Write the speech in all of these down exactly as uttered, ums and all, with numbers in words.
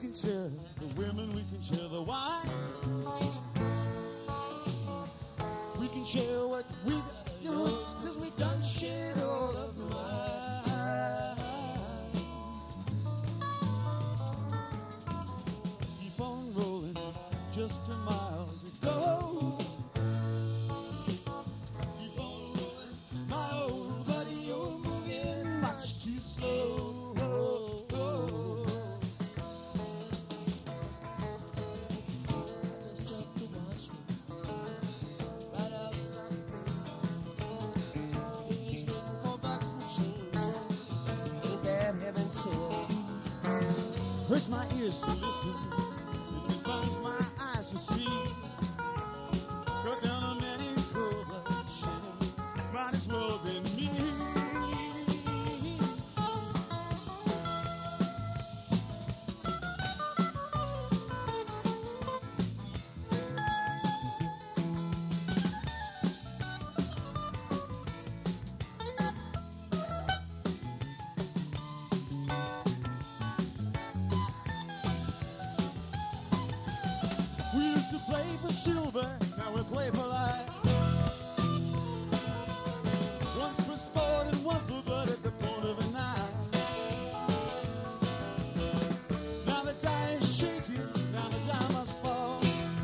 can share the women, we can share the wine. We can share what we got, you know, because we done shared all of mine. Keep on rolling, just a mile to go. Keep on rolling, my old buddy, you're moving much too slow. Hurts my ears to listen, it burns my eyes to see. Cut down on any corruption, might as well be me. Now we play for life. Once for sport and once for blood at the point of a knife. Now the die is shaking, now the die must fall.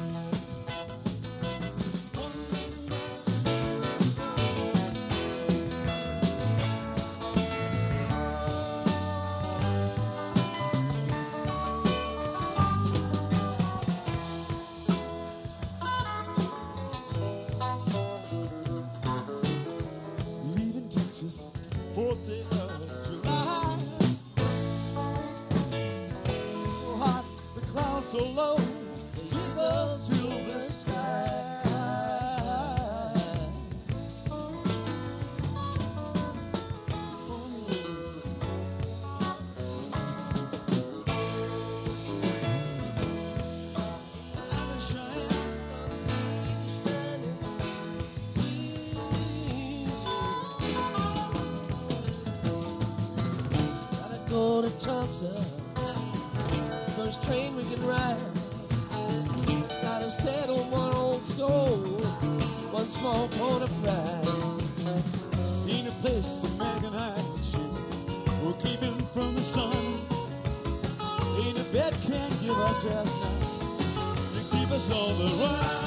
Fourth day of July. So hot, the clouds so low, the eagles fill the sky. Go to Tulsa, first train we can ride. Gotta settle one old score, one small point of pride. Ain't a place a man can hide shit will keep him from the sun. Ain't a bed can give us just now to keep us on the run.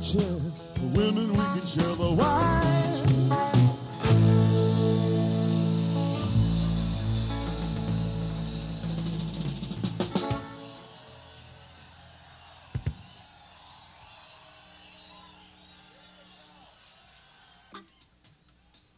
share. The women we can share the wine.